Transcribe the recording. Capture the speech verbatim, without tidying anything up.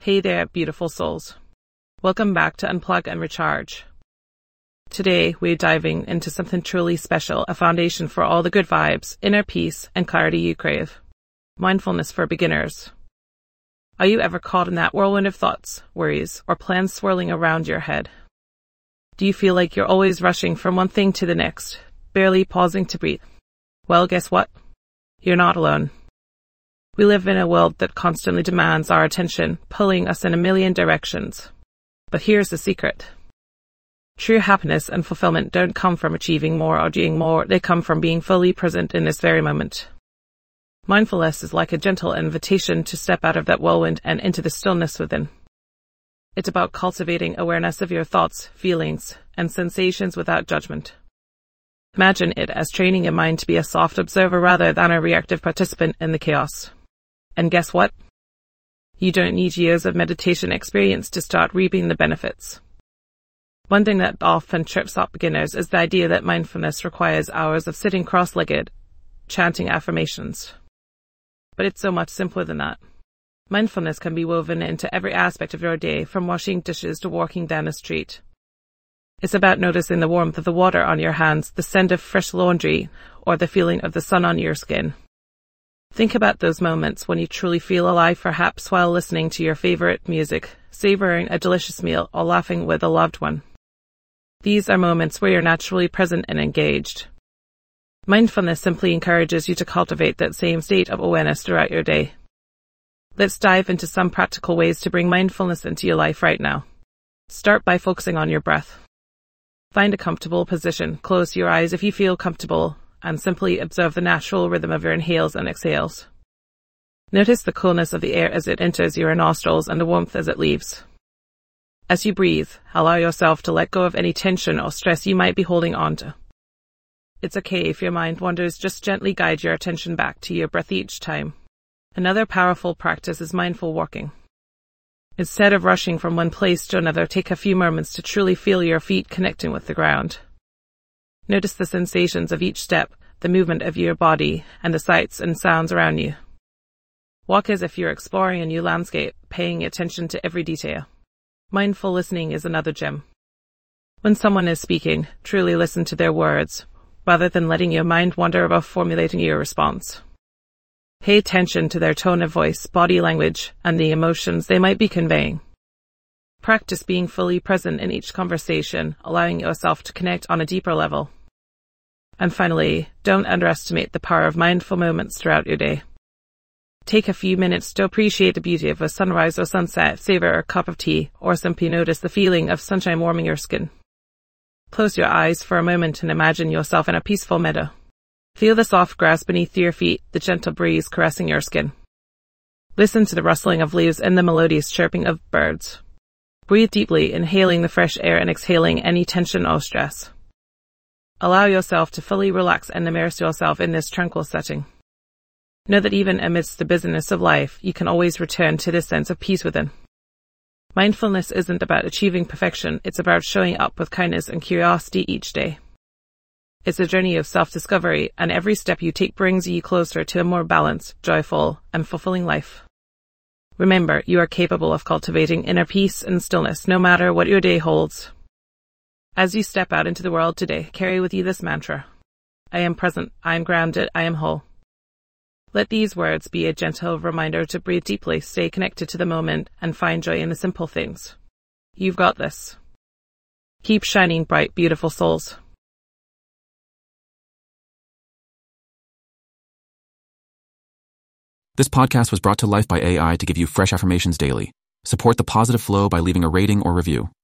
Hey there, beautiful souls. Welcome back to Unplug and Recharge. Today, we're diving into something truly special, a foundation for all the good vibes, inner peace, and clarity you crave. Mindfulness for beginners. Are you ever caught in that whirlwind of thoughts, worries, or plans swirling around your head? Do you feel like you're always rushing from one thing to the next, barely pausing to breathe? Well, guess what? You're not alone. We live in a world that constantly demands our attention, pulling us in a million directions. But here's the secret. True happiness and fulfillment don't come from achieving more or doing more, they come from being fully present in this very moment. Mindfulness is like a gentle invitation to step out of that whirlwind and into the stillness within. It's about cultivating awareness of your thoughts, feelings, and sensations without judgment. Imagine it as training your mind to be a soft observer rather than a reactive participant in the chaos. And guess what? You don't need years of meditation experience to start reaping the benefits. One thing that often trips up beginners is the idea that mindfulness requires hours of sitting cross-legged, chanting affirmations. But it's so much simpler than that. Mindfulness can be woven into every aspect of your day, from washing dishes to walking down a street. It's about noticing the warmth of the water on your hands, the scent of fresh laundry, or the feeling of the sun on your skin. Think about those moments when you truly feel alive, perhaps while listening to your favorite music, savoring a delicious meal, or laughing with a loved one. These are moments where you're naturally present and engaged. Mindfulness simply encourages you to cultivate that same state of awareness throughout your day. Let's dive into some practical ways to bring mindfulness into your life right now. Start by focusing on your breath. Find a comfortable position, close your eyes if you feel comfortable, and simply observe the natural rhythm of your inhales and exhales. Notice the coolness of the air as it enters your nostrils and the warmth as it leaves. As you breathe, allow yourself to let go of any tension or stress you might be holding on to. It's okay if your mind wanders, just gently guide your attention back to your breath each time. Another powerful practice is mindful walking. Instead of rushing from one place to another, take a few moments to truly feel your feet connecting with the ground. Notice the sensations of each step, the movement of your body, and the sights and sounds around you. Walk as if you're exploring a new landscape, paying attention to every detail. Mindful listening is another gem. When someone is speaking, truly listen to their words, rather than letting your mind wander about formulating your response. Pay attention to their tone of voice, body language, and the emotions they might be conveying. Practice being fully present in each conversation, allowing yourself to connect on a deeper level. And finally, don't underestimate the power of mindful moments throughout your day. Take a few minutes to appreciate the beauty of a sunrise or sunset, savor a cup of tea, or simply notice the feeling of sunshine warming your skin. Close your eyes for a moment and imagine yourself in a peaceful meadow. Feel the soft grass beneath your feet, the gentle breeze caressing your skin. Listen to the rustling of leaves and the melodious chirping of birds. Breathe deeply, inhaling the fresh air and exhaling any tension or stress. Allow yourself to fully relax and immerse yourself in this tranquil setting. Know that even amidst the busyness of life, you can always return to this sense of peace within. Mindfulness isn't about achieving perfection, it's about showing up with kindness and curiosity each day. It's a journey of self-discovery, and every step you take brings you closer to a more balanced, joyful, and fulfilling life. Remember, you are capable of cultivating inner peace and stillness no matter what your day holds. As you step out into the world today, carry with you this mantra. I am present, I am grounded, I am whole. Let these words be a gentle reminder to breathe deeply, stay connected to the moment, and find joy in the simple things. You've got this. Keep shining bright, beautiful souls. This podcast was brought to life by A I to give you fresh affirmations daily. Support the positive flow by leaving a rating or review.